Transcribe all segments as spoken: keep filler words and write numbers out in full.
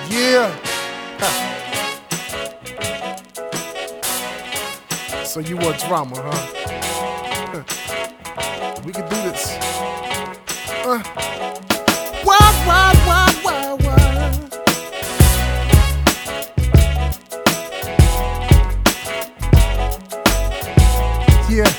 Yeah. So you want drama, huh? We can do this. Uh. Wild, wild, wild, wild, wild. Yeah.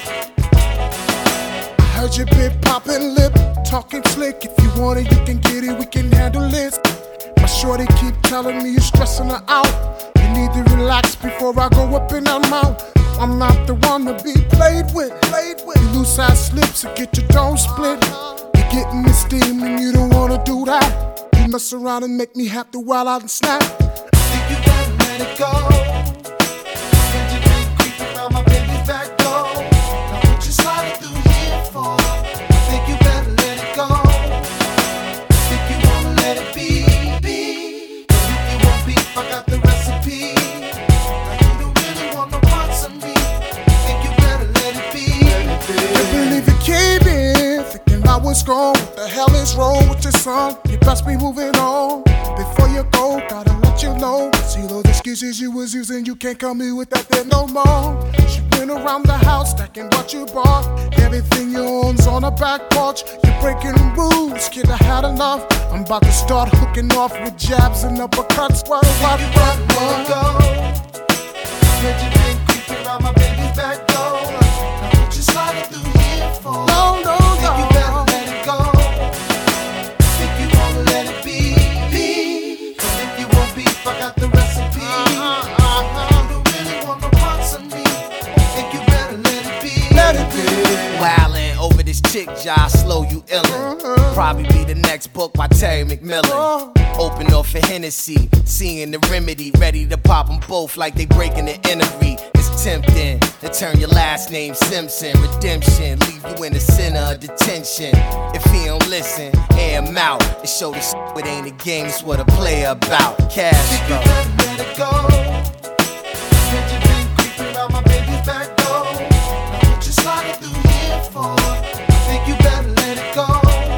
I heard you been popping lip, talking slick. If you want it, you can get it. We can handle this. My shorty keep telling me you're stressing her out. You need to relax before I go up in her mouth. I'm not the one to be played with. Played with. You loose side slips and get your dome split. You're getting the steam and you don't wanna do that. You mess around and make me have to wild out and snap. I think you better let it go. Since you been creeping around my baby's back door. Now what you sliding through here for? I think you better let it go. I think you wanna let it be, be. But if you want beef, I got the recipe. Now you don't really want no parts of me. I think you better let it be. I believe you came in thinking I was gone. What the hell is wrong with your son? You best be moving on. Before you go, gotta let you know. See those excuses you was using, you can't come here with that there no more. She went around the house stacking what you bought. Everything you own's on the back porch. You're breaking rules, kid, I had enough. I'm about to start hooking off with jabs and uppercuts. What, what, what, Let it go. Since you been creeping around my baby's back door. Now what you sliding through here for? No, no, Think you no. better let it go. Think you wanna let it be, be. Cause if you want beef, I got the recipe. Uh-huh, uh-huh. You don't really want no parts of me. Think you better let it be. Let it be. Wildin' over this chick, Jai Slow, you illin'. Probably be the next book by Terry McMillan. Open up for Hennessy, seeing the remedy, ready to pop them both like they breaking the innery. It's tempting to turn your last name Simpson. Redemption, leave you in the center of detention. If he don't listen, air him out. It show the shit, it ain't a game, it's what a player about. Cash Think you flow. better let it go. Since you been creeping around my baby's back door. Now what you sliding through here for? I think you better let it go.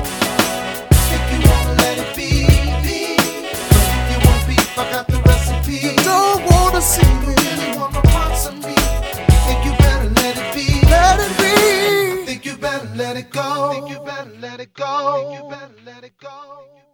Think you wanna let it be, be. But if you want beef, I got the recipe. You don't wanna see You me. don't really want no parts of me. Think you better let it be. Let it be. Think you better let it go. Think you better let it go. Think you better let it go.